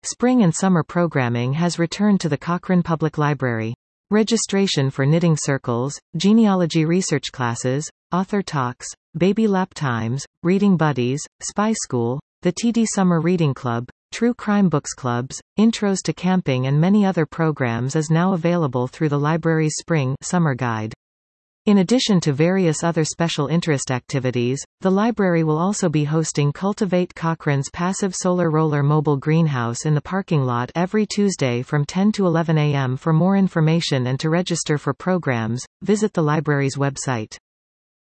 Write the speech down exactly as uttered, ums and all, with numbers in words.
Spring and summer programming has returned to the Cochrane Public Library. Registration for knitting circles, genealogy research classes, author talks, baby lap times, reading buddies, spy school, the T D Summer Reading Club, true crime books clubs, intros to camping and many other programs is now available through the library's Spring Summer Guide. In addition to various other special interest activities, the library will also be hosting Cultivate Cochrane's passive solar roller mobile greenhouse in the parking lot every Tuesday from ten to eleven a m For more information and to register for programs, visit the library's website.